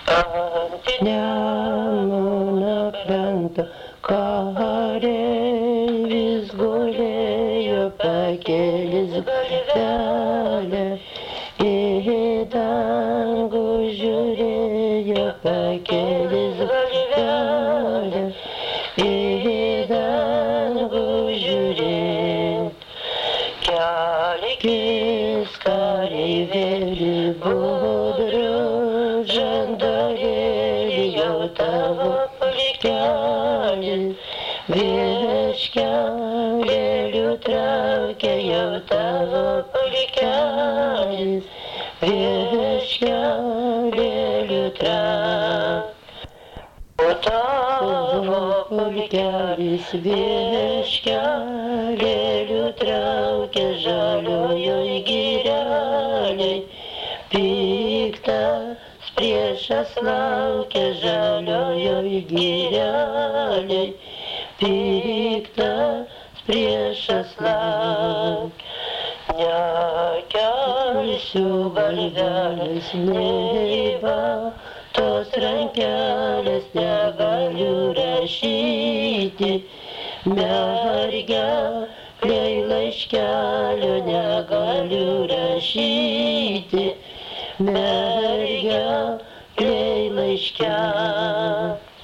Nemuno kranto kareivis gulėjo pakelis galvelę, į dangų žiūrėjo pakelis galvelę, į dangų žiūrėjo. Kelkis kareivėli budriu, žandarėli jau tavo palikelis, vieškelėlių traukia jau tavo palikelis, vieškelėlių traukia. O tavo palikelis vieškelėlių traukia žaliojoj girelėj, piktas priešas laukia žaliojoj girelėj, piktas priešas laukia. Nekelsiu galvelės nei tos rankelės, negaliu rašyti, mergelei laiškelio negaliu rašyti, mergelei laiškelio.